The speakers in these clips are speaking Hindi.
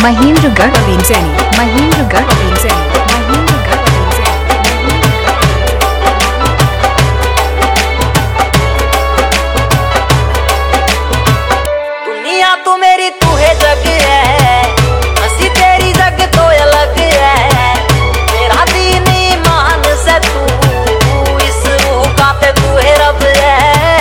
महेंद्रगढ़ प्रवीण सैनी, महेंद्रगढ़ प्रवीण सैनी, महेंद्रगढ़ प्रवीण सैनी। दुनिया तो मेरी तू है जग है, हंसी तेरी जग तो अलग है। मेरा दीन ईमान से तू, इस रूह का पे तू है रब है।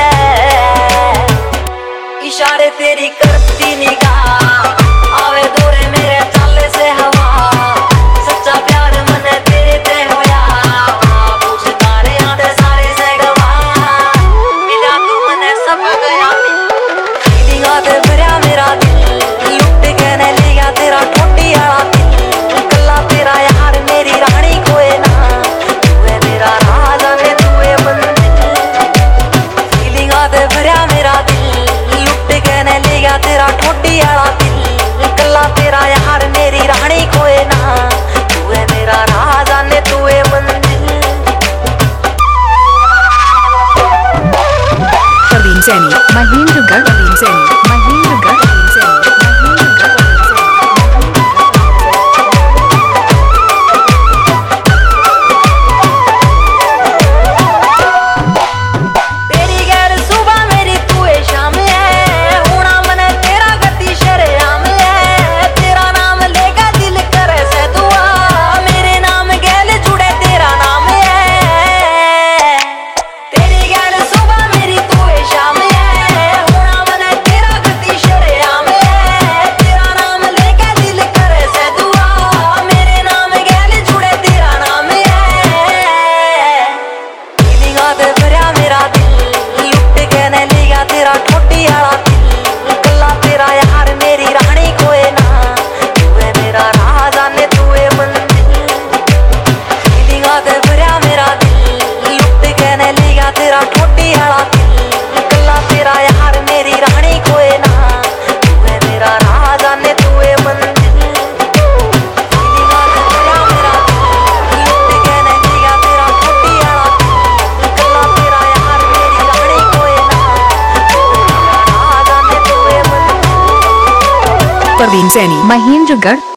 इशारे तेरी करती निगाह, आवे दौरे मेरे चाले से हवा। सच्चा प्यार मने तेरे ते होया, पूछता रे आते सारे से गवा। मिला तू मने सब गया, फीलिंगा ते भरा मेरा दिल। लुट के ने लिया तेरा ठोटी आला दिल। कल्ला तेरा यार मेरी रानी कोई ना, तू है मेरा राजा ने तू है मंजिल। फीलिंगा ते भरा मेरा दिल। लुट के ने लिया तेरा ठोटी आला दिल। कल्ला तेरा यार मेरी रानी कोई ना, तू है मेरा राजा ने तू है मंजिल। प्रवीण सैनी, महेंद्रगढ़ प्रवीण सैनी, महेंद्रगढ़ प्रवीण सैनी, महेंद्रगढ़ प्रवीण सैनी। तेरी गैर सुबह मेरी तू है शाम है। होना मने तेरा गति शरेआम है। तेरा नाम लेगा दिल करे से दुआ, मेरे नाम गैल जुड़े तेरा नाम है। तेरी गैर सुबह मेरी तू है शाम है। होना मने तेरा गति शरेआम है। तेरा नाम लेगा दिल करे से दुआ, मेरे नाम गैल जुड़े तेरा नाम है। फीलिंगा ते भरा मेरा दिल। लुट के ने लिया तेरा ठोटी आला दिल। कल्ला तेरा यार मेरी रानी कोई ना, तू है मेरा राजा ने तू है मंजिल। फीलिंगा ते भरा मेरा दिल। लुट के ने लिया तेरा ठोटी आला दिल। कल्ला तेरा यार मेरी रानी कोई ना, तू है मेरा राजा ने तू है मंजिल। फीलिंगा ते भरा मेरा दिल। लुट के ने लिया तेरा ठोटी आला दिल। कल्ला तेरा यार मेरी रानी कोई ना, तू है मेरा राजा ने तू है मंजिल। प्रवीण सैनी, महेंद्रगढ़।